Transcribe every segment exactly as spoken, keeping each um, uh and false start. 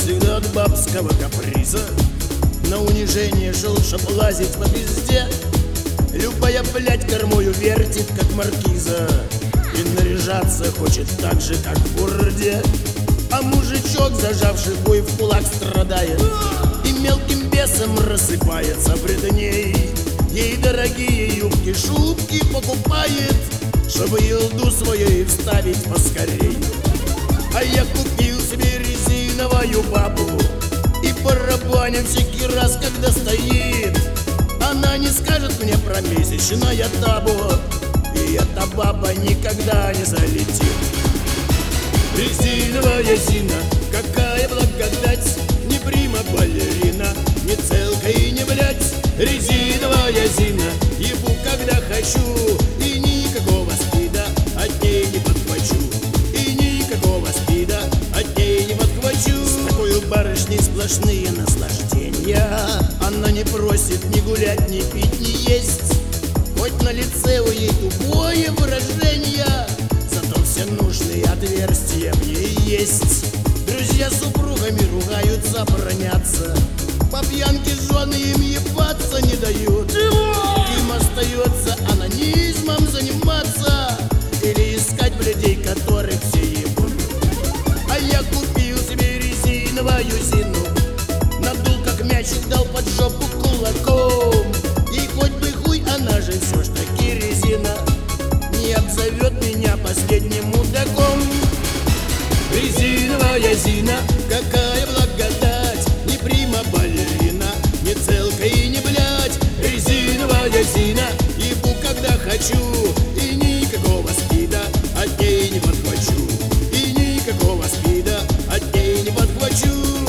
всегда от бабского каприза. На унижение жил, чтоб лазить по пизде. Любая, блядь, кормою вертит, как маркиза. И наряжаться хочет так же, как в городе. А мужичок, зажавший хуй в кулак, страдает и мелким бесом рассыпается пред ней. Ей дорогие юбки, шубки покупает, чтобы елду свою вставить поскорей. А я купил себе резиновую бабу и барабаню всякий раз, когда стоит. Она не скажет мне про месячное табу, и эта баба никогда не залетит. Резиновая зина, какая благодать, не прима балерина, не целка и не блядь. Резиновая зина, ебу когда хочу, и никакого спида от ней не подхвачу. И никакого спида от ней не подхвачу. С такой барышней сплошные наслаждения. Она не просит ни гулять, ни пить, ни есть. Хоть на лице у ей тупое выражение, зато все нужные отверстия в ней есть. Друзья с супругами ругаются, бронятся. По пьянке жены им ебаться не дают. Им остается анонизмом заниматься или искать блядей, которых все ебут. А я купил себе резиновую зину, надул как мячик, дал под жопу кулаком. И хоть бы хуй, она же все ж таки резина, не обзовет меня последним мудаком. Резиновая зина, какая благодать, не прима балерина, не целка и не блядь. Резиновая зина, ебу когда хочу, и никакого спида от ней не подхвачу. И никакого спида от ней не подхвачу.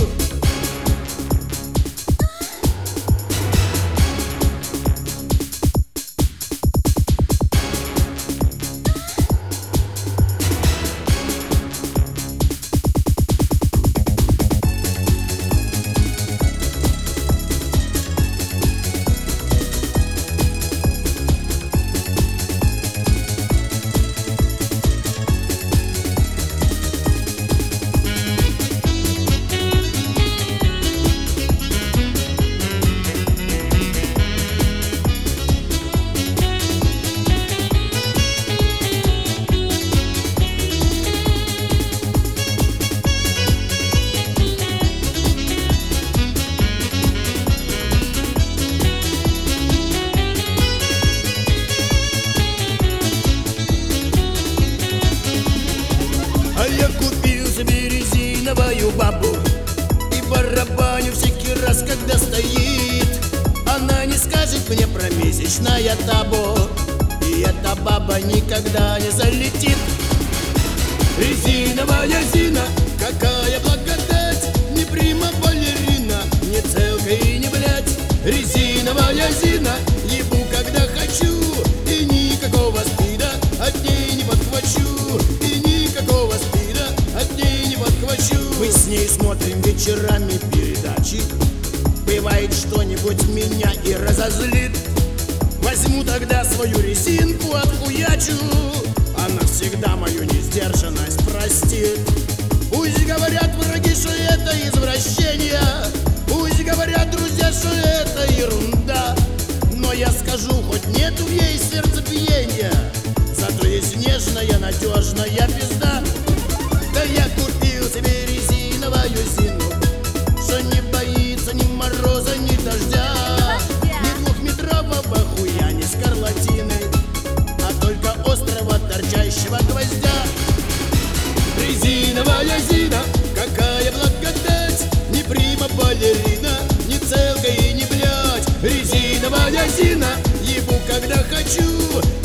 Я купил себе резиновую бабу и барабаню всякий раз, когда стоит. Она не скажет мне про месячное табу, и эта баба никогда не залетит. Резиновая зина, какая благодать, не прима балерина, не целка и не блядь. Резиновая зина, ебу когда хочу, и никакого спида от ней не подхвачу. И никакого спида от ней не подхвачу. Мы с ней смотрим вечерами передачи. Бывает, что-нибудь меня и разозлит. Возьму тогда свою резинку, отхуячу. Она всегда мою несдержанность простит. Пусть говорят враги, что это извращение, пусть говорят друзья, что это ерунда, но я скажу, хоть нету в ей сердцебиения, зато есть нежная, надежная пизда. Да я купил себе резиновую зину, что не боится ни мороза, ни дождя, ни двухметрового хуя, ни скарлатины, а только острого торчащего гвоздя. Резиновая зина, какая благодать, не прима балерина, не целка и не блядь. Резиновая зина, ебу когда хочу,